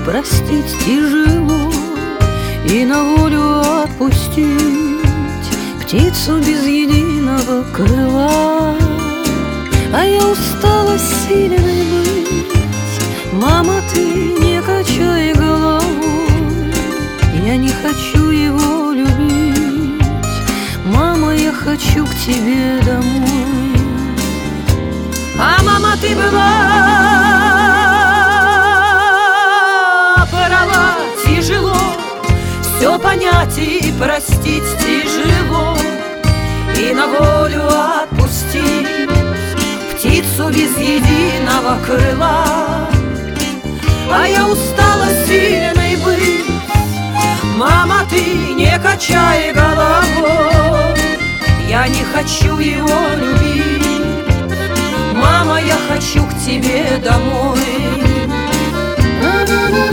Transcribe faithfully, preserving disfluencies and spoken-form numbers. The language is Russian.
простить тяжело и на волю отпустить птицу без единого крыла. А я устала сильной быть. Мама, ты не качай головой, я не хочу его любить. Мама, я хочу к тебе домой. А мама, ты была права, тяжело все понять и простить тяжело, и на волю отпустить птицу без единого крыла. А я устала сильной быть. Мама, ты не качай головой, я не хочу его любить. Мама, я хочу к тебе домой.